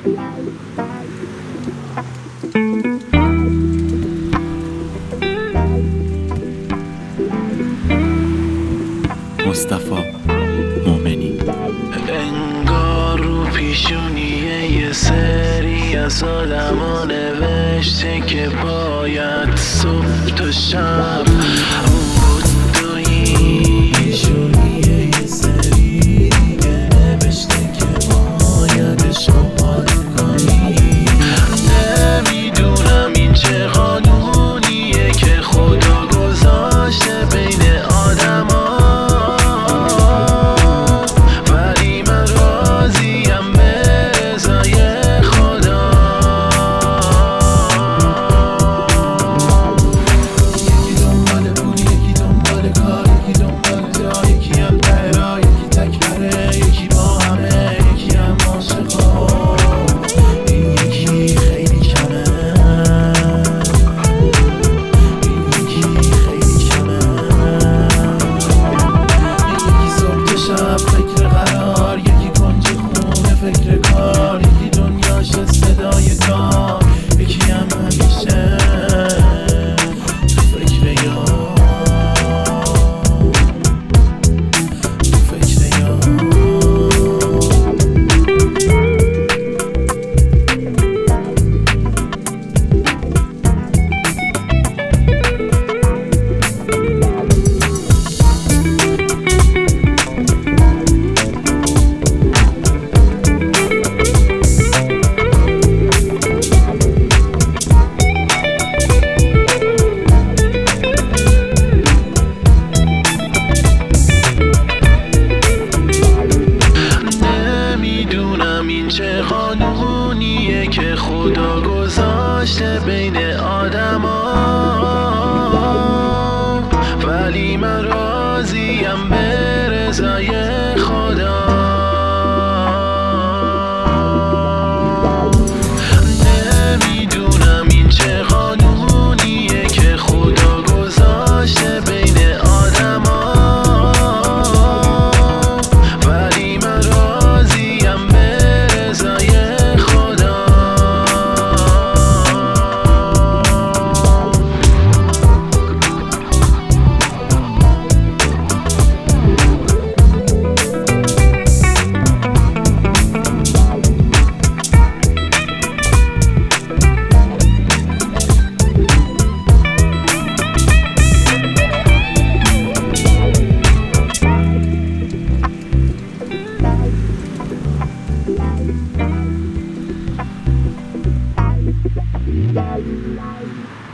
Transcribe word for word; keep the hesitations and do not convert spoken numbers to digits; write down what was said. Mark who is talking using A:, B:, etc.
A: مصطفی مومنی.
B: انگار رو پیشونیه یه سری از آدما نوشته که باید صبح تا شب بودایی. پیشونیه یه سری دیگه نوشته که باید شمال کنی. نمیدونم این چه قانونیه که خدا گذاشته بین آدما، فکر قرار، یکی کنج خونه فکر کار، یکی دنیاش صدای کار، یکی هم همیشه تو فکر یار، تو فکر یار. این چه قانونیه که خدا گذاشته بین آدما، ولی من راضیم به رضای خدا. نمیدونم این چه قانونیه که خدا گذاشته بین آدما، ولی من راضیم به Bye.